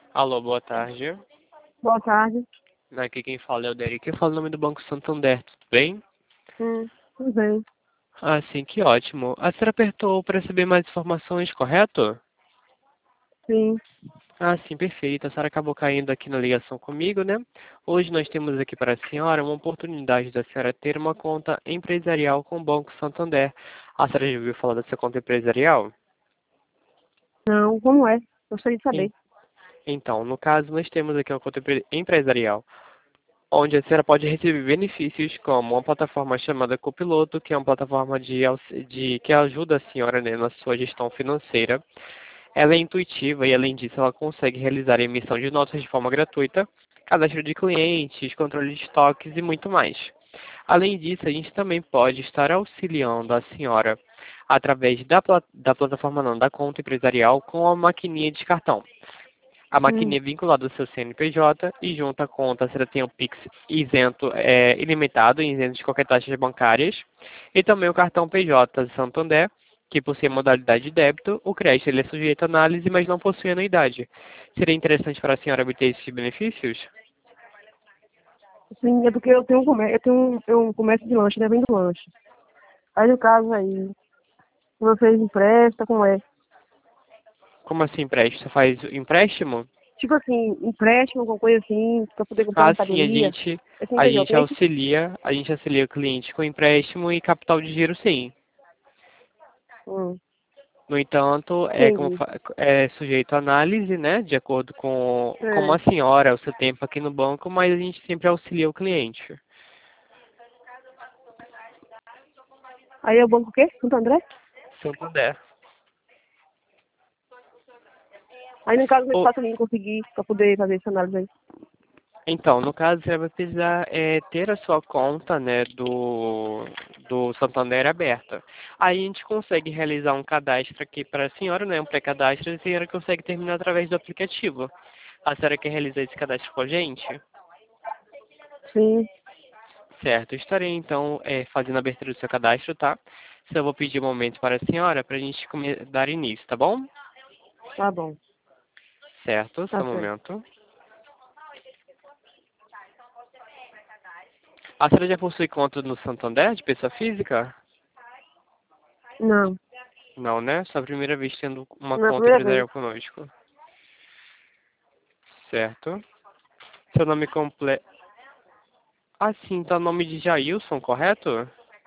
Alô, boa tarde. Boa tarde. Aqui quem fala é o Derek. Eu falo o nome do Banco Santander, tudo bem? Tudo bem. Ah, sim, que ótimo. A senhora apertou para receber mais informações, correto? Sim. Ah, sim, perfeito. A senhora acabou caindo aqui na ligação comigo, né? Hoje nós temos aqui para a senhora uma oportunidade da senhora ter uma conta empresarial com o Banco Santander. A senhora já ouviu falar dessa conta empresarial? Não, como é? Gostaria de Em- saber. Então, no caso, nós temos aqui uma conta empresarial, onde a senhora pode receber benefícios como uma plataforma chamada Copiloto, que é uma plataforma que ajuda a senhora, né, na sua gestão financeira. Ela é intuitiva e, além disso, ela consegue realizar a emissão de notas de forma gratuita, cadastro de clientes, controle de estoques e muito mais. Além disso, a gente também pode estar auxiliando a senhora através da plataforma, não, da conta empresarial com a maquininha de cartão. A Hum, maquininha é vinculada ao seu CNPJ e junto à conta você tem o Pix isento, ilimitado, isento de qualquer taxas bancárias. E também o cartão PJ Santander, que possui modalidade de débito. O crédito ele é sujeito a análise, mas não possui anuidade. Seria interessante para a senhora obter esses benefícios? sim, é porque eu tenho um comércio, eu tenho um comércio de lanche, né? Vendo lanche. Aí no caso aí, vocês emprestam, como é? Como assim empréstimo? Você faz empréstimo? Tipo assim, empréstimo, alguma coisa assim, pra poder comprar Ah, sim, mercadoria. É a CNPJ, gente é isso? auxilia o cliente com empréstimo e capital de giro, sim. Hum, No entanto, entendi. é sujeito à análise, né, de acordo com como É. a senhora, o seu tempo aqui no banco, mas a gente sempre auxilia o cliente. Aí é o banco o quê? Santo André? Santander. Aí no caso, como é que Ou, faço pra mim conseguir, pra poder fazer essa análise aí? então, no caso, você vai precisar ter a sua conta, né, do Santander aberta. Aí a gente consegue realizar um cadastro aqui para a senhora, né, um pré-cadastro, e a senhora consegue terminar através do aplicativo. A senhora quer realizar esse cadastro com a gente? Sim, Certo, estarei então fazendo a abertura do seu cadastro, tá? Só vou pedir um momento para a senhora para a gente dar início, tá bom? tá bom. Certo, só Tá um certo. momento. A senhora já possui conta no Santander de pessoa física? Não, Não, né? Só a primeira vez tendo uma não é a conta primeira vez. empresarial conosco. Certo. Seu nome completo. Ah, sim, tá o nome de Jailson, correto?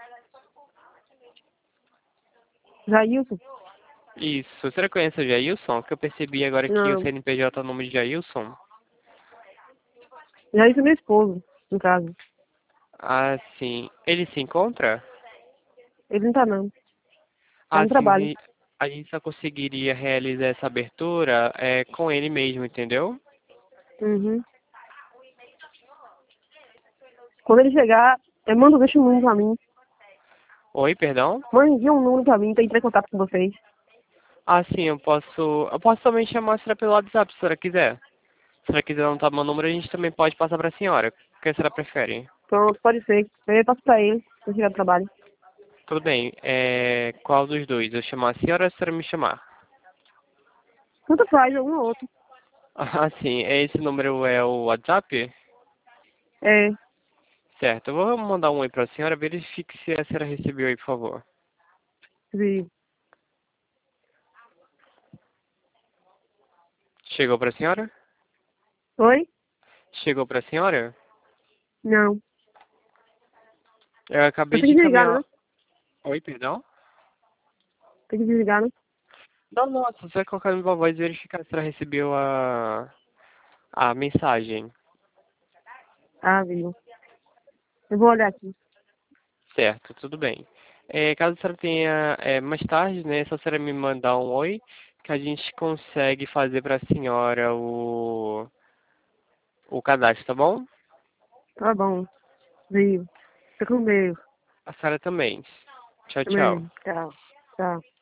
Jailson? Isso. Você conhece o Jailson? Que eu percebi agora que o Não. CNPJ é o nome de Jailson. Jailson é meu esposo, no caso. Ah, sim. Ele se encontra? Ele não tá não. Tá no Assim, trabalho. a gente só conseguiria realizar essa abertura com ele mesmo, entendeu? Uhum. Quando ele chegar, deixa um número pra mim. Oi, perdão? Envia um número pra mim pra entrar em contato com vocês. Ah, sim, eu posso também chamar a senhora pelo WhatsApp, se a senhora quiser. Se a senhora quiser anotar meu número, a gente também pode passar para a senhora. O que a senhora prefere? Pronto, pode ser. Eu passo pra ele, quando chegar do trabalho. Tudo bem. Qual dos dois? Eu chamar a senhora ou a senhora me chamar? Tanto faz, um ou outro. Ah, sim. Esse número é o WhatsApp? É, Certo. Eu vou mandar um oi para a senhora. Verifique se a senhora recebeu aí, por favor. vi. Chegou para a senhora? Oi? Chegou para a senhora? Não. Eu Eu acabei tenho de que desligar, encaminhar. né? Oi, perdão? Tem que desligar, né? Não, não, se você colocar no viva voz e verificar se ela recebeu a mensagem. Ah, viu. Eu vou olhar aqui. Certo, tudo bem. Caso a senhora tenha mais tarde, né, é só a senhora me mandar um oi, que a gente consegue fazer para a senhora o cadastro, tá bom? Tá bom. Viu. Fica com Deus. A senhora também. Tchau, tchau. Também. Tchau. Tchau.